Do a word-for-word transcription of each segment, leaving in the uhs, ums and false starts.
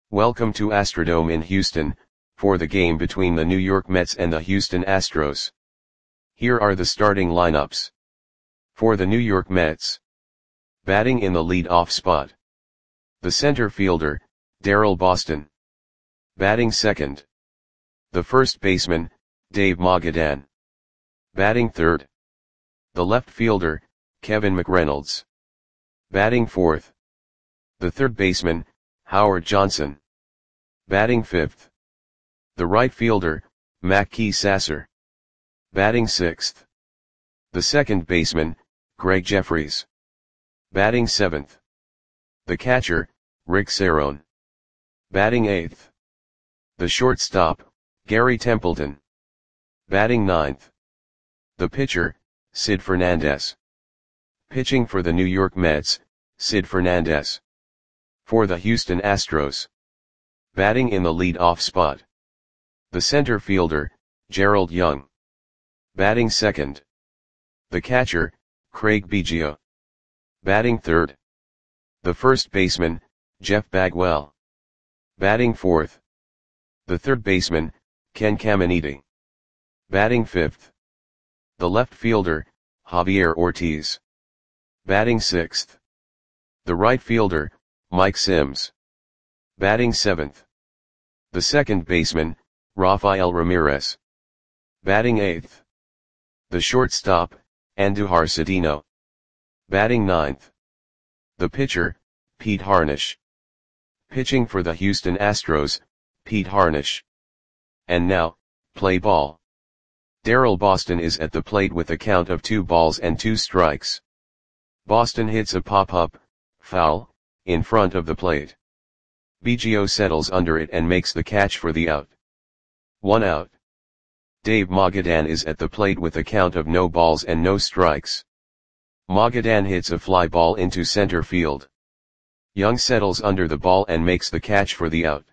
Welcome to Astrodome in Houston, for the game between the New York Mets and the Houston Astros. Here are the starting lineups. For the New York Mets. Batting in the lead-off spot. The center fielder, Daryl Boston. Batting second. The first baseman, Dave Magadan. Batting third. The left fielder, Kevin McReynolds. Batting fourth. The third baseman, Howard Johnson. Batting fifth. The right fielder, Mackey Sasser. Batting sixth. The second baseman, Greg Jeffries. Batting seventh. The catcher, Rick Cerone. Batting eighth. The shortstop, Gary Templeton. Batting ninth. The pitcher, Sid Fernandez. Pitching for the New York Mets, Sid Fernandez. For the Houston Astros. Batting in the lead-off spot. The center fielder, Gerald Young. Batting second. The catcher, Craig Biggio. Batting third. The first baseman, Jeff Bagwell. Batting fourth. The third baseman, Ken Caminiti. Batting fifth. The left fielder, Javier Ortiz. Batting sixth. The right fielder, Mike Sims. Batting seventh. The second baseman, Rafael Ramirez. Batting eighth. The shortstop, Andujar Cedeno. Batting ninth. The pitcher, Pete Harnisch. Pitching for the Houston Astros, Pete Harnisch. And now, play ball. Daryl Boston is at the plate with a count of two balls and two strikes. Boston hits a pop-up, foul, in front of the plate. Biggio settles under it and makes the catch for the out. One out. Dave Magadan is at the plate with a count of no balls and no strikes. Magadan hits a fly ball into center field. Young settles under the ball and makes the catch for the out.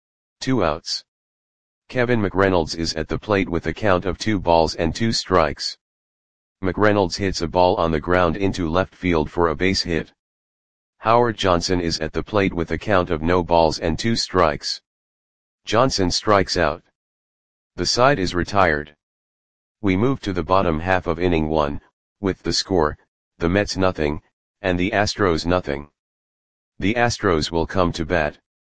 Two outs. Kevin McReynolds is at the plate with a count of two balls and two strikes. McReynolds hits a ball on the ground into left field for a base hit. Howard Johnson is at the plate with a count of no balls and two strikes. Johnson strikes out. The side is retired. We move to the bottom half of inning one, with the score, the Mets nothing, and the Astros nothing. The Astros will come to bat.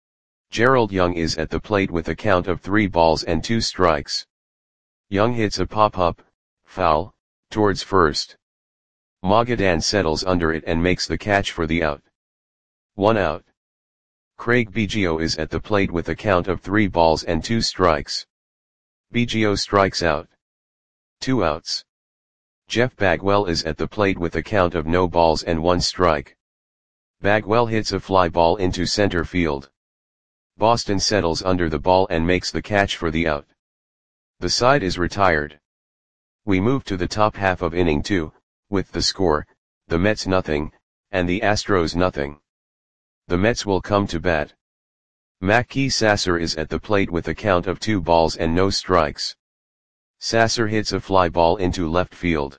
Gerald Young is at the plate with a count of three balls and two strikes. Young hits a pop-up, foul, towards first. Magadan settles under it and makes the catch for the out. One out. Craig Biggio is at the plate with a count of three balls and two strikes. Biggio strikes out. Two outs. Jeff Bagwell is at the plate with a count of no balls and one strike. Bagwell hits a fly ball into center field. Boston settles under the ball and makes the catch for the out. The side is retired. We move to the top half of inning two, with the score, the Mets nothing, and the Astros nothing. The Mets will come to bat. Mackey Sasser is at the plate with a count of two balls and no strikes. Sasser hits a fly ball into left field.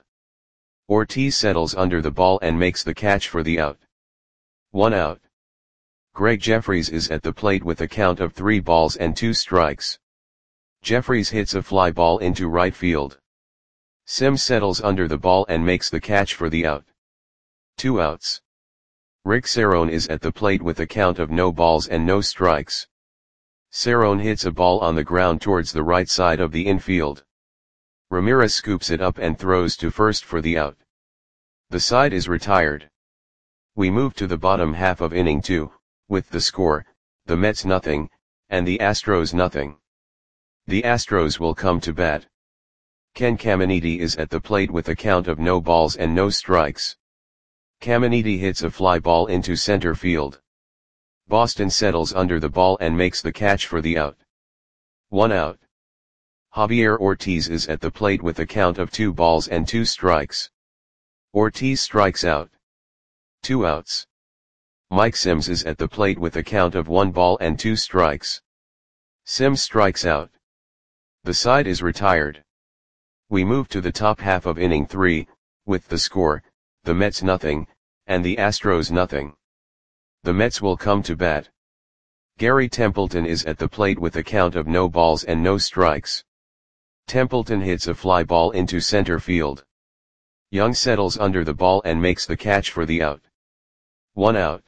Ortiz settles under the ball and makes the catch for the out. One out. Greg Jeffries is at the plate with a count of three balls and two strikes. Jeffries hits a fly ball into right field. Sims settles under the ball and makes the catch for the out. Two outs. Rick Cerone is at the plate with a count of no balls and no strikes. Cerone hits a ball on the ground towards the right side of the infield. Ramirez scoops it up and throws to first for the out. The side is retired. We move to the bottom half of inning two, with the score, the Mets nothing, and the Astros nothing. The Astros will come to bat. Ken Caminiti is at the plate with a count of no balls and no strikes. Caminiti hits a fly ball into center field. Boston settles under the ball and makes the catch for the out. One out. Javier Ortiz is at the plate with a count of two balls and two strikes. Ortiz strikes out. Two outs. Mike Sims is at the plate with a count of one ball and two strikes. Sims strikes out. The side is retired. We move to the top half of inning three, with the score, the Mets nothing, and the Astros nothing. The Mets will come to bat. Gary Templeton is at the plate with a count of no balls and no strikes. Templeton hits a fly ball into center field. Young settles under the ball and makes the catch for the out. One out.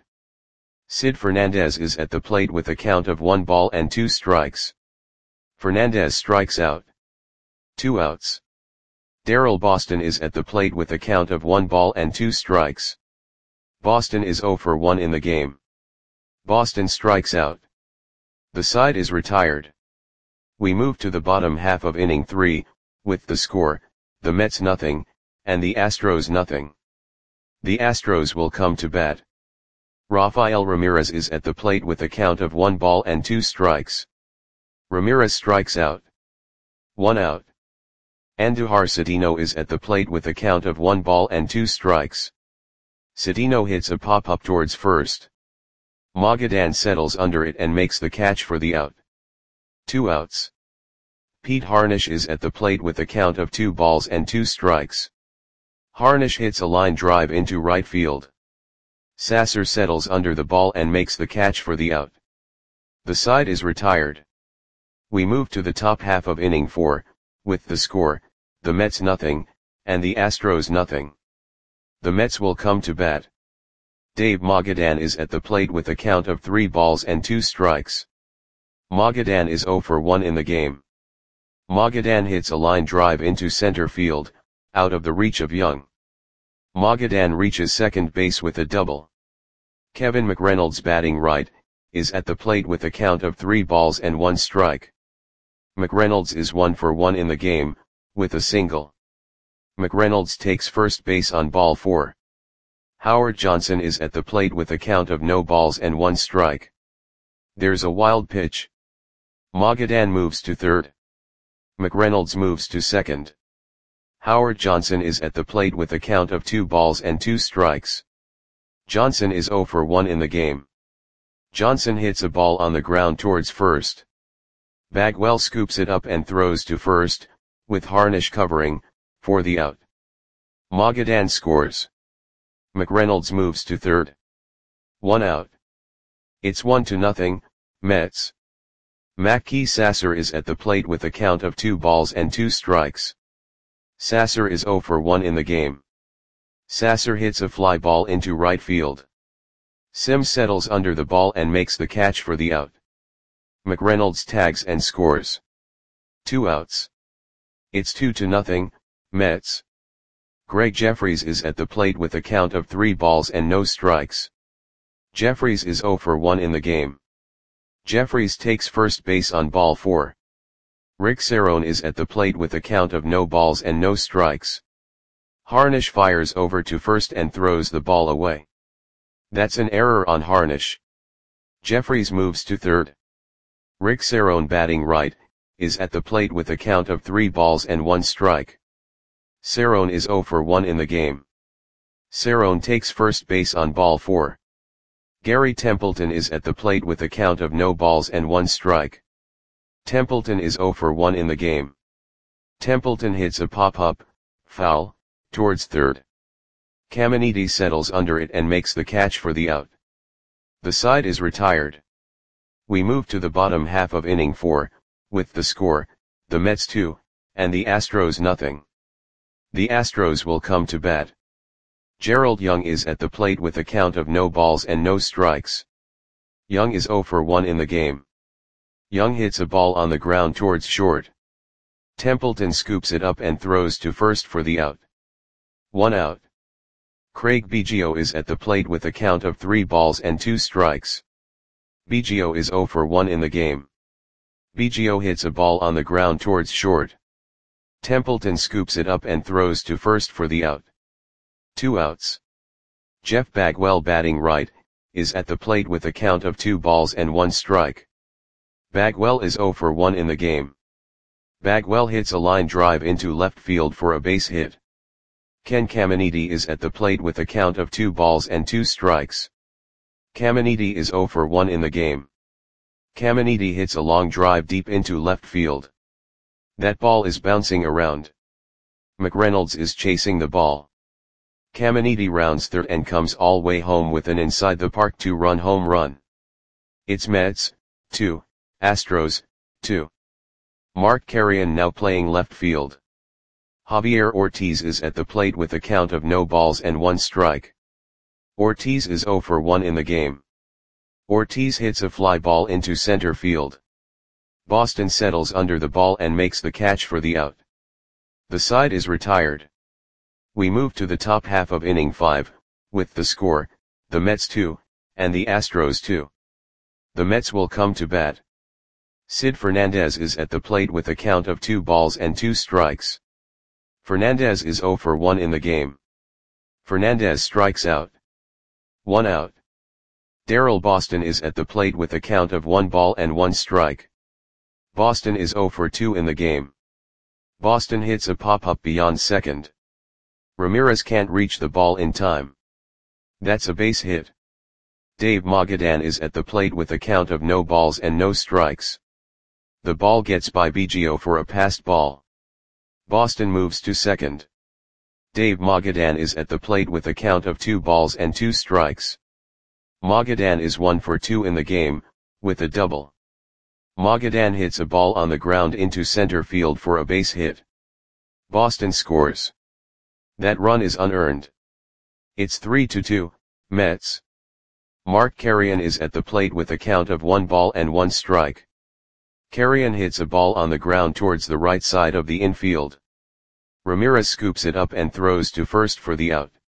Sid Fernandez is at the plate with a count of one ball and two strikes. Fernandez strikes out. Two outs. Darrell Boston is at the plate with a count of one ball and two strikes. Boston is oh for one in the game. Boston strikes out. The side is retired. We move to the bottom half of inning three, with the score, the Mets nothing, and the Astros nothing. The Astros will come to bat. Rafael Ramirez is at the plate with a count of one ball and two strikes. Ramirez strikes out. One out. Andujar Cedeno is at the plate with a count of one ball and two strikes. Cedeno hits a pop-up towards first. Magadan settles under it and makes the catch for the out. Two outs. Pete Harnisch is at the plate with a count of two balls and two strikes. Harnisch hits a line drive into right field. Sasser settles under the ball and makes the catch for the out. The side is retired. We move to the top half of inning four, with the score, the Mets nothing, and the Astros nothing. The Mets will come to bat. Dave Magadan is at the plate with a count of three balls and two strikes. Magadan is oh for one in the game. Magadan hits a line drive into center field, out of the reach of Young. Magadan reaches second base with a double. Kevin McReynolds, batting right, is at the plate with a count of three balls and one strike. McReynolds is one for one in the game, with a single. McReynolds takes first base on ball four. Howard Johnson is at the plate with a count of no balls and one strike. There's a wild pitch. Magadan moves to third. McReynolds moves to second. Howard Johnson is at the plate with a count of two balls and two strikes. Johnson is oh for one in the game. Johnson hits a ball on the ground towards first. Bagwell scoops it up and throws to first, with Harnisch covering, for the out. Magadan scores. McReynolds moves to third. One out. It's one to nothing, Mets. Mackey Sasser is at the plate with a count of two balls and two strikes. Sasser is oh for one in the game. Sasser hits a fly ball into right field. Sims settles under the ball and makes the catch for the out. McReynolds tags and scores. Two outs. It's two to nothing, Mets. Greg Jeffries is at the plate with a count of three balls and no strikes. Jeffries is oh for one in the game. Jeffries takes first base on ball four. Rick Cerrone is at the plate with a count of no balls and no strikes. Harnisch fires over to first and throws the ball away. That's an error on Harnisch. Jeffries moves to third. Rick Cerrone, batting right, is at the plate with a count of three balls and one strike. Cerrone is oh for one in the game. Cerrone takes first base on ball four. Gary Templeton is at the plate with a count of no balls and one strike. Templeton is oh for one in the game. Templeton hits a pop-up, foul, towards third. Caminiti settles under it and makes the catch for the out. The side is retired. We move to the bottom half of inning four, with the score, the Mets two, and the Astros nothing. The Astros will come to bat. Gerald Young is at the plate with a count of no balls and no strikes. Young is oh for one in the game. Young hits a ball on the ground towards short. Templeton scoops it up and throws to first for the out. One out. Craig Biggio is at the plate with a count of three balls and two strikes. Biggio is oh for one in the game. Biggio hits a ball on the ground towards short. Templeton scoops it up and throws to first for the out. Two outs. Jeff Bagwell, batting right, is at the plate with a count of two balls and one strike. Bagwell is oh for one in the game. Bagwell hits a line drive into left field for a base hit. Ken Caminiti is at the plate with a count of two balls and two strikes. Caminiti is oh for one in the game. Caminiti hits a long drive deep into left field. That ball is bouncing around. McReynolds is chasing the ball. Caminiti rounds third and comes all way home with an inside the park two-run home run. It's Mets, two, Astros, two. Mark Carrion now playing left field. Javier Ortiz is at the plate with a count of no balls and one strike. Ortiz is zero for one in the game. Ortiz hits a fly ball into center field. Boston settles under the ball and makes the catch for the out. The side is retired. We move to the top half of inning five, with the score, the Mets two, and the Astros two. The Mets will come to bat. Sid Fernandez is at the plate with a count of two balls and two strikes. Fernandez is zero for one in the game. Fernandez strikes out. One out. Daryl Boston is at the plate with a count of one ball and one strike. Boston is zero for two in the game. Boston hits a pop-up beyond second. Ramirez can't reach the ball in time. That's a base hit. Dave Magadan is at the plate with a count of no balls and no strikes. The ball gets by Biggio for a passed ball. Boston moves to second. Dave Magadan is at the plate with a count of two balls and two strikes. Magadan is one for two in the game, with a double. Magadan hits a ball on the ground into center field for a base hit. Boston scores. That run is unearned. It's three to two, Mets. Mark Carrion is at the plate with a count of one ball and one strike. Carrion hits a ball on the ground towards the right side of the infield. Ramirez scoops it up and throws to first for the out.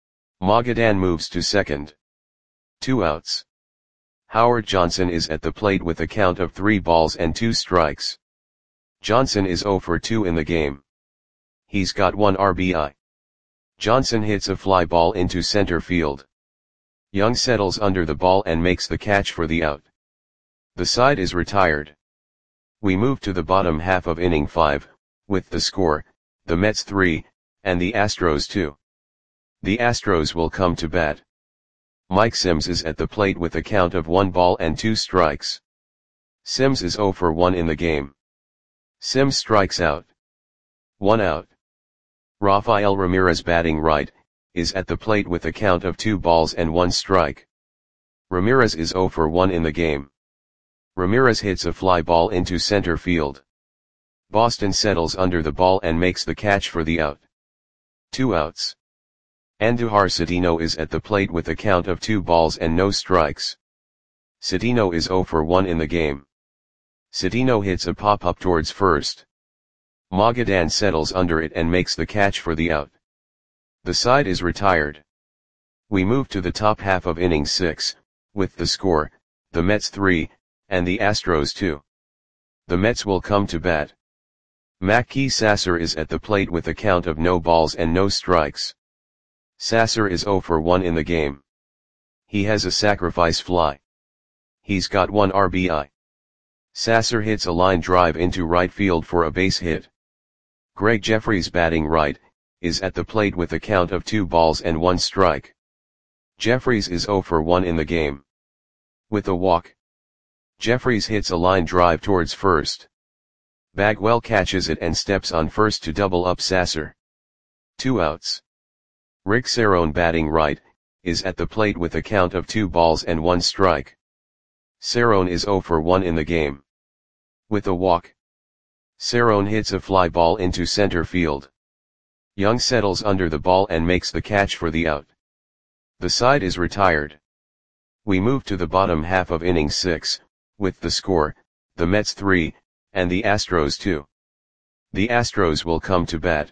Magadan moves to second. Two outs. Howard Johnson is at the plate with a count of three balls and two strikes. Johnson is zero for two in the game. He's got one R B I. Johnson hits a fly ball into center field. Young settles under the ball and makes the catch for the out. The side is retired. We move to the bottom half of inning five, with the score, the Mets three, and the Astros two. The Astros will come to bat. Mike Sims is at the plate with a count of one ball and two strikes. Sims is zero for one in the game. Sims strikes out. One out. Rafael Ramirez batting right, is at the plate with a count of two balls and one strike. Ramirez is zero for one in the game. Ramirez hits a fly ball into center field. Boston settles under the ball and makes the catch for the out. Two outs. Andujar Cedeno is at the plate with a count of two balls and no strikes. Cedeno is zero for one in the game. Cedeno hits a pop-up towards first. Magadan settles under it and makes the catch for the out. The side is retired. We move to the top half of inning six, with the score, the Mets three, and the Astros two. The Mets will come to bat. Mackey Sasser is at the plate with a count of no balls and no strikes. Sasser is zero for one in the game. He has a sacrifice fly. He's got one R B I. Sasser hits a line drive into right field for a base hit. Greg Jeffries batting right, is at the plate with a count of two balls and one strike. Jeffries is zero for one in the game. With a walk. Jeffries hits a line drive towards first. Bagwell catches it and steps on first to double up Sasser. Two outs. Rick Cerrone batting right, is at the plate with a count of two balls and one strike. Cerrone is zero for one in the game. With a walk. Cerrone hits a fly ball into center field. Young settles under the ball and makes the catch for the out. The side is retired. We move to the bottom half of inning six, with the score, the Mets three, and the Astros two. The Astros will come to bat.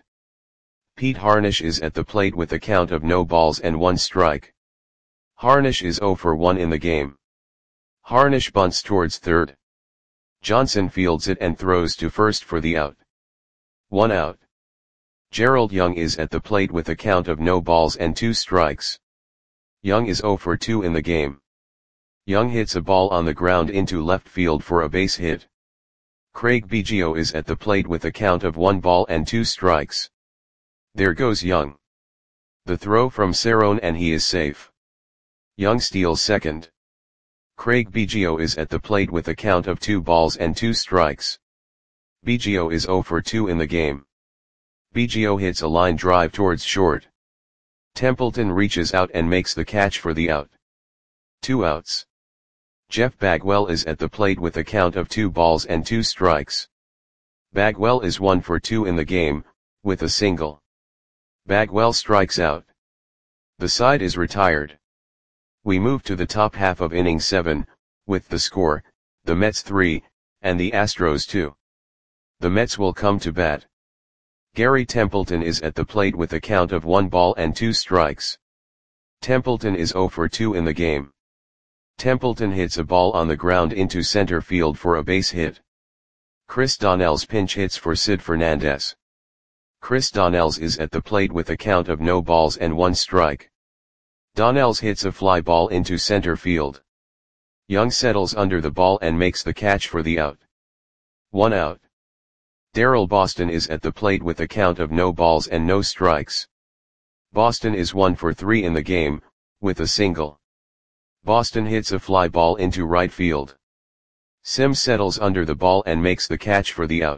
Pete Harnisch is at the plate with a count of no balls and one strike. Harnisch is zero for one in the game. Harnisch bunts towards third. Johnson fields it and throws to first for the out. One out. Gerald Young is at the plate with a count of no balls and two strikes. Young is zero for two in the game. Young hits a ball on the ground into left field for a base hit. Craig Biggio is at the plate with a count of one ball and two strikes. There goes Young. The throw from Cerrone and he is safe. Young steals second. Craig Biggio is at the plate with a count of two balls and two strikes. Biggio is zero for two in the game. Biggio hits a line drive towards short. Templeton reaches out and makes the catch for the out. Two outs. Jeff Bagwell is at the plate with a count of two balls and two strikes. Bagwell is one for two in the game, with a single. Bagwell strikes out. The side is retired. We move to the top half of inning seven, with the score, the Mets three, and the Astros two. The Mets will come to bat. Gary Templeton is at the plate with a count of one ball and two strikes. Templeton is zero for two in the game. Templeton hits a ball on the ground into center field for a base hit. Chris Donnells pinch hits for Sid Fernandez. Chris Donnells is at the plate with a count of no balls and one strike. Donnells hits a fly ball into center field. Young settles under the ball and makes the catch for the out. One out. Darrell Boston is at the plate with a count of no balls and no strikes. Boston is one for three in the game, with a single. Boston hits a fly ball into right field. Sims settles under the ball and makes the catch for the out.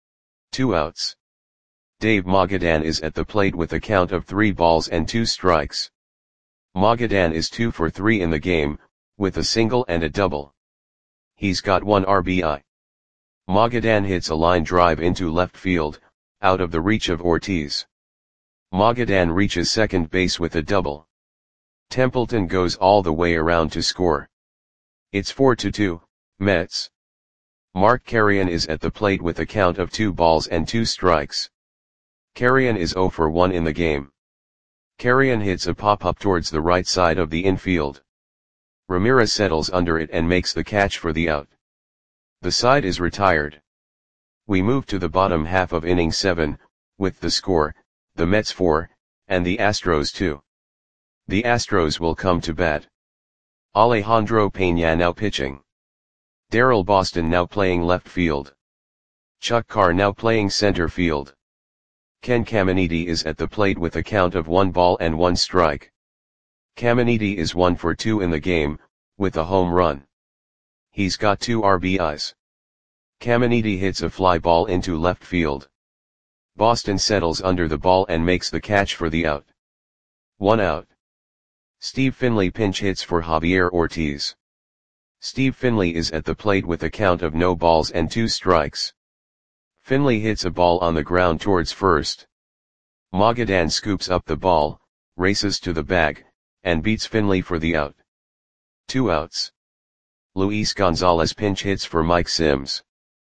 Two outs. Dave Magadan is at the plate with a count of three balls and two strikes. Magadan is two for three in the game, with a single and a double. He's got one R B I. Magadan hits a line drive into left field, out of the reach of Ortiz. Magadan reaches second base with a double. Templeton goes all the way around to score. It's four to two, Mets. Mark Carrion is at the plate with a count of two balls and two strikes. Carrion is zero for one in the game. Carrion hits a pop-up towards the right side of the infield. Ramirez settles under it and makes the catch for the out. The side is retired. We move to the bottom half of inning seven, with the score, the Mets four, and the Astros two. The Astros will come to bat. Alejandro Peña now pitching. Darrell Boston now playing left field. Chuck Carr now playing center field. Ken Caminiti is at the plate with a count of one ball and one strike. Caminiti is one for two in the game, with a home run. He's got two R B Is. Caminiti hits a fly ball into left field. Boston settles under the ball and makes the catch for the out. One out. Steve Finley pinch hits for Javier Ortiz. Steve Finley is at the plate with a count of no balls and two strikes. Finley hits a ball on the ground towards first. Magadan scoops up the ball, races to the bag, and beats Finley for the out. Two outs. Luis Gonzalez pinch hits for Mike Sims.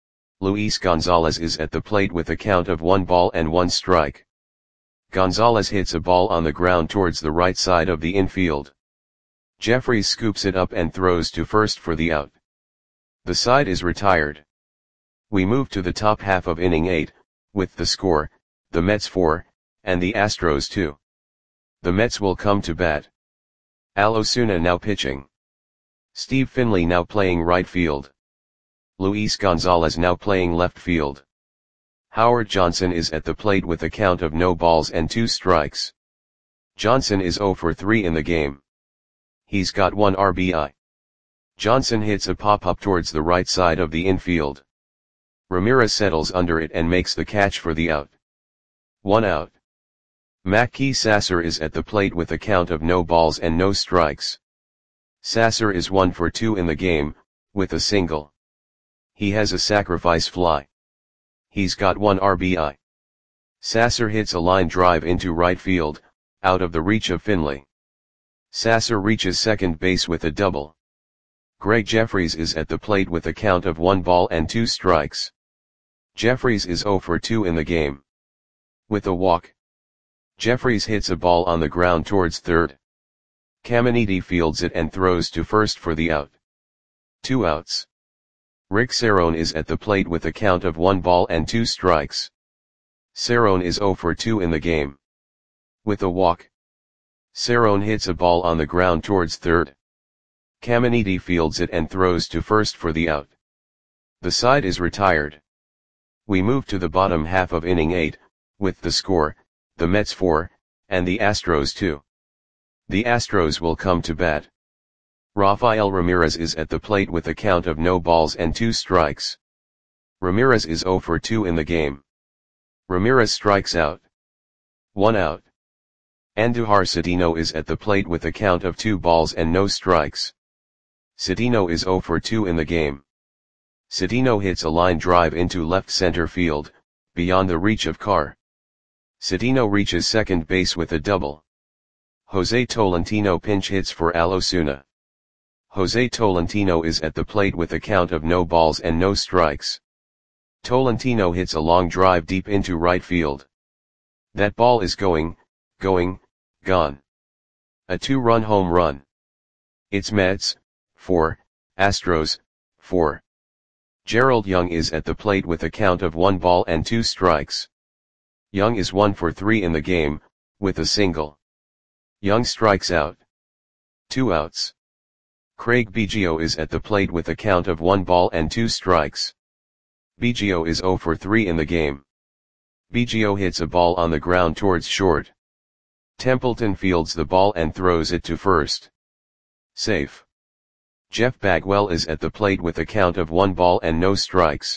Luis Gonzalez is at the plate with a count of one ball and one strike. Gonzalez hits a ball on the ground towards the right side of the infield. Jeffries scoops it up and throws to first for the out. The side is retired. We move to the top half of inning eight, with the score, the Mets four, and the Astros two. The Mets will come to bat. Al Osuna now pitching. Steve Finley now playing right field. Luis Gonzalez now playing left field. Howard Johnson is at the plate with a count of no balls and two strikes. Johnson is zero for three in the game. He's got one R B I. Johnson hits a pop-up towards the right side of the infield. Ramirez settles under it and makes the catch for the out. One out. Mackey Sasser is at the plate with a count of no balls and no strikes. Sasser is one for two in the game, with a single. He has a sacrifice fly. He's got one R B I. Sasser hits a line drive into right field, out of the reach of Finley. Sasser reaches second base with a double. Greg Jeffries is at the plate with a count of one ball and two strikes. Jeffries is zero for two in the game. With a walk. Jeffries hits a ball on the ground towards third. Caminiti fields it and throws to first for the out. Two outs. Rick Cerrone is at the plate with a count of one ball and two strikes. Cerrone is zero for two in the game. With a walk. Cerrone hits a ball on the ground towards third. Caminiti fields it and throws to first for the out. The side is retired. We move to the bottom half of inning eight, with the score, the Mets four, and the Astros two. The Astros will come to bat. Rafael Ramirez is at the plate with a count of no balls and two strikes. Ramirez is zero for two in the game. Ramirez strikes out. One out. Andujar Cedeno is at the plate with a count of two balls and no strikes. Cedeno is zero for two in the game. Cedeno hits a line drive into left center field, beyond the reach of Carr. Cedeno reaches second base with a double. Jose Tolentino pinch hits for Al Osuna. Jose Tolentino is at the plate with a count of no balls and no strikes. Tolentino hits a long drive deep into right field. That ball is going, going, gone. A two-run home run. It's Mets, four, Astros, four. Gerald Young is at the plate with a count of one ball and two strikes. Young is one for three in the game, with a single. Young strikes out. Two outs. Craig Biggio is at the plate with a count of one ball and two strikes. Biggio is zero for three in the game. Biggio hits a ball on the ground towards short. Templeton fields the ball and throws it to first. Safe. Jeff Bagwell is at the plate with a count of one ball and no strikes.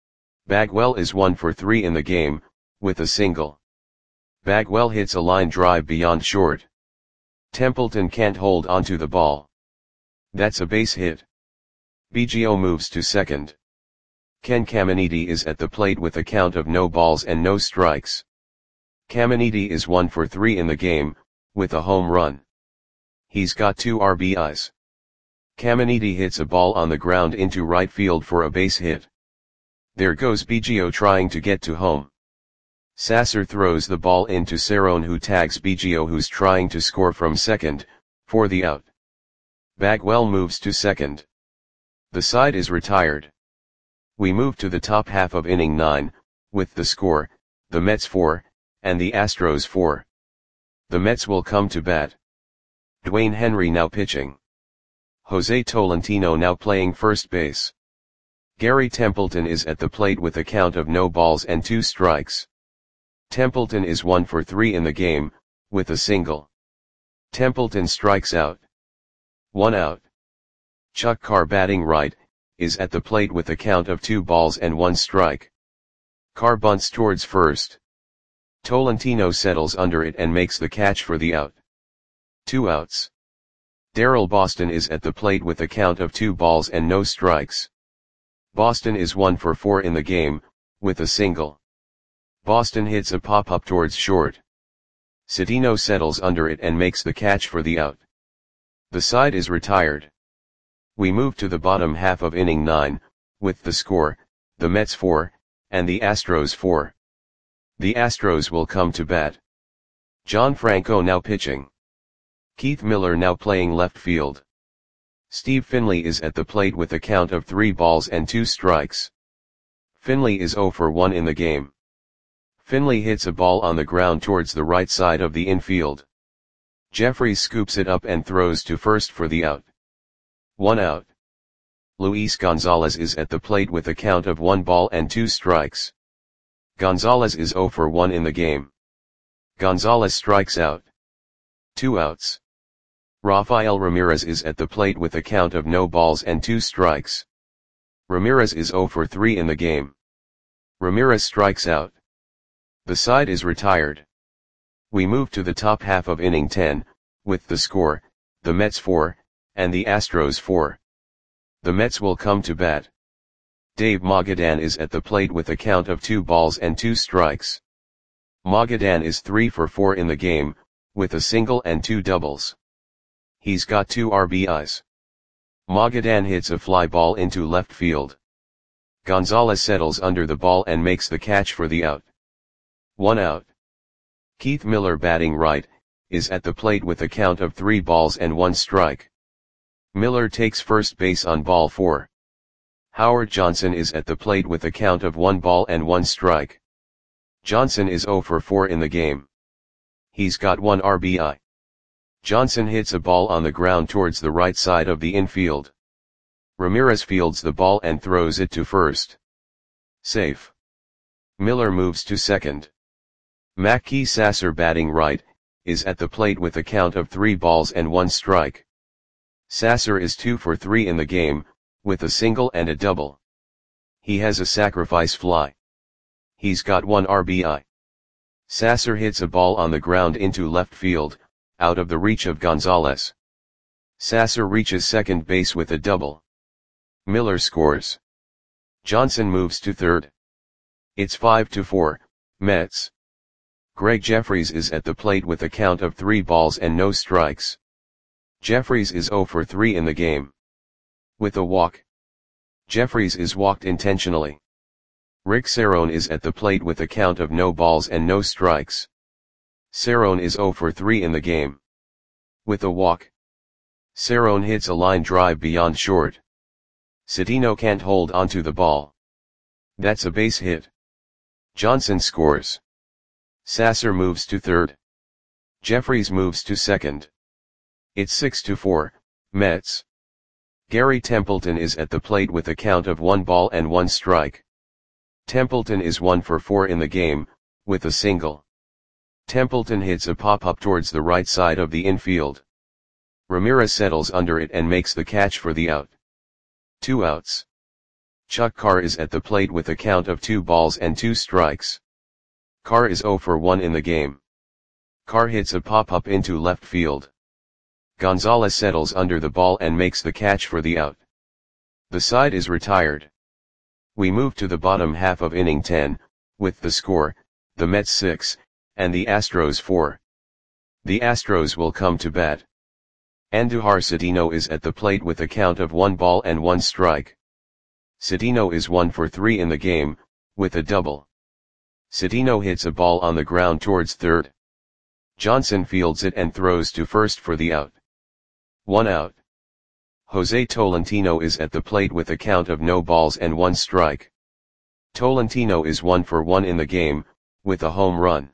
Bagwell is one for three in the game, with a single. Bagwell hits a line drive beyond short. Templeton can't hold onto the ball. That's a base hit. Biggio moves to second. Ken Caminiti is at the plate with a count of no balls and no strikes. Caminiti is one for three in the game, with a home run. He's got two R B Is. Caminiti hits a ball on the ground into right field for a base hit. There goes Biggio trying to get to home. Sasser throws the ball into Cerrone, who tags Biggio, who's trying to score from second, for the out. Bagwell moves to second. The side is retired. We move to the top half of inning nine, with the score, the Mets four, and the Astros four. The Mets will come to bat. Dwayne Henry now pitching. Jose Tolentino now playing first base. Gary Templeton is at the plate with a count of no balls and two strikes. Templeton is one for three in the game, with a single. Templeton strikes out. One out. Chuck Carr, batting right, is at the plate with a count of two balls and one strike. Carr bunts towards first. Tolentino settles under it and makes the catch for the out. Two outs. Darrell Boston is at the plate with a count of two balls and no strikes. Boston is one for four in the game, with a single. Boston hits a pop-up towards short. Cedeno settles under it and makes the catch for the out. The side is retired. We move to the bottom half of inning nine, with the score, the Mets four, and the Astros four. The Astros will come to bat. John Franco now pitching. Keith Miller now playing left field. Steve Finley is at the plate with a count of three balls and two strikes. Finley is zero for one in the game. Finley hits a ball on the ground towards the right side of the infield. Jeffries scoops it up and throws to first for the out. One out. Luis Gonzalez is at the plate with a count of one ball and two strikes. Gonzalez is zero for one in the game. Gonzalez strikes out. Two outs. Rafael Ramirez is at the plate with a count of no balls and two strikes. Ramirez is zero for three in the game. Ramirez strikes out. The side is retired. We move to the top half of inning ten, with the score, the Mets four, and the Astros four. The Mets will come to bat. Dave Magadan is at the plate with a count of two balls and two strikes. Magadan is three for four in the game, with a single and two doubles. He's got two R B Is. Magadan hits a fly ball into left field. Gonzalez settles under the ball and makes the catch for the out. One out. Keith Miller, batting right, is at the plate with a count of three balls and one strike. Miller takes first base on ball four. Howard Johnson is at the plate with a count of one ball and one strike. Johnson is zero for four in the game. He's got one R B I. Johnson hits a ball on the ground towards the right side of the infield. Ramirez fields the ball and throws it to first. Safe. Miller moves to second. Mackey Sasser, batting right, is at the plate with a count of three balls and one strike. Sasser is two for three in the game, with a single and a double. He has a sacrifice fly. He's got one R B I. Sasser hits a ball on the ground into left field, out of the reach of Gonzalez. Sasser reaches second base with a double. Miller scores. Johnson moves to third. It's five to four, Mets. Greg Jeffries is at the plate with a count of three balls and no strikes. Jeffries is zero for three in the game. With a walk. Jeffries is walked intentionally. Rick Cerrone is at the plate with a count of no balls and no strikes. Cerrone is zero for three in the game. With a walk. Cerrone hits a line drive beyond short. Cedeno can't hold onto the ball. That's a base hit. Johnson scores. Sasser moves to third. Jeffries moves to second. It's six to four, Mets. Gary Templeton is at the plate with a count of one ball and one strike. Templeton is one for four in the game, with a single. Templeton hits a pop-up towards the right side of the infield. Ramirez settles under it and makes the catch for the out. Two outs. Chuck Carr is at the plate with a count of two balls and two strikes. Carr is zero for one in the game. Carr hits a pop-up into left field. Gonzalez settles under the ball and makes the catch for the out. The side is retired. We move to the bottom half of inning ten, with the score, the Mets six, and the Astros four. The Astros will come to bat. Andujar Cedeno is at the plate with a count of one ball and one strike. Cedeno is one for three in the game, with a double. Cedeno hits a ball on the ground towards third. Johnson fields it and throws to first for the out. One out. Jose Tolentino is at the plate with a count of no balls and one strike. Tolentino is one for one in the game, with a home run.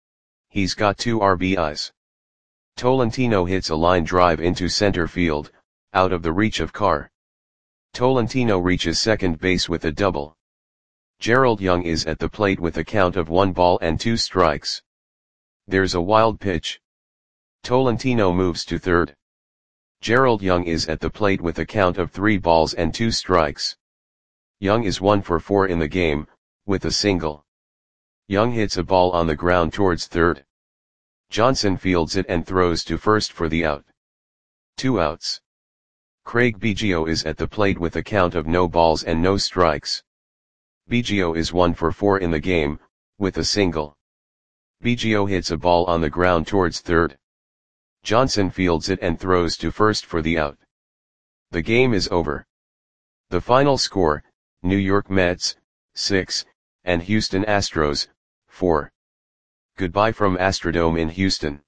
He's got two R B Is. Tolentino hits a line drive into center field, out of the reach of Carr. Tolentino reaches second base with a double. Gerald Young is at the plate with a count of one ball and two strikes. There's a wild pitch. Tolentino moves to third. Gerald Young is at the plate with a count of three balls and two strikes. Young is one for four in the game, with a single. Young hits a ball on the ground towards third. Johnson fields it and throws to first for the out. Two outs. Craig Biggio is at the plate with a count of no balls and no strikes. Biggio is one for four in the game, with a single. Biggio hits a ball on the ground towards third. Johnson fields it and throws to first for the out. The game is over. The final score, New York Mets, six, and Houston Astros, four. Goodbye from Astrodome in Houston.